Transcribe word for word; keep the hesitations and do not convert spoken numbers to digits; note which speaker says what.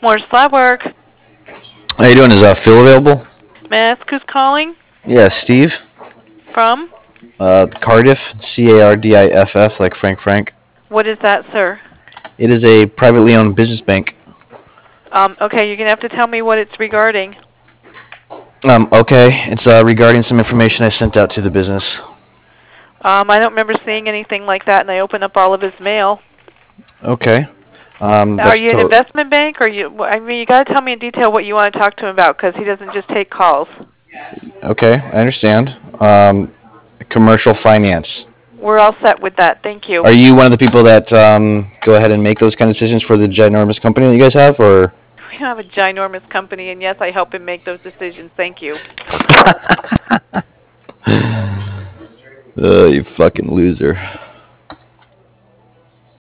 Speaker 1: More slab work.
Speaker 2: How you doing? Is uh, Phil available?
Speaker 1: May I ask who's calling?
Speaker 2: Yeah, Steve.
Speaker 1: From?
Speaker 2: Uh, Cardiff, C A R D I F F, like Frank Frank.
Speaker 1: What is that, sir?
Speaker 2: It is a privately owned business bank.
Speaker 1: Um, okay, you're going to have to tell me what it's regarding.
Speaker 2: Um, okay, it's uh, regarding some information I sent out to the business.
Speaker 1: Um, I don't remember seeing anything like that, and I opened up all of his mail.
Speaker 2: Okay. Um,
Speaker 1: Are
Speaker 2: that's
Speaker 1: you an
Speaker 2: to-
Speaker 1: investment bank, or you? I mean, you got to tell me in detail what you want to talk to him about, because he doesn't just take calls.
Speaker 2: okay. I understand. Um, commercial finance.
Speaker 1: We're all set with that. Thank you.
Speaker 2: Are you one of the people that um, go ahead and make those kind of decisions for the ginormous company that you guys have, or?
Speaker 1: We have a ginormous company, and yes, I help him make those decisions. Thank you.
Speaker 2: Oh, you fucking loser.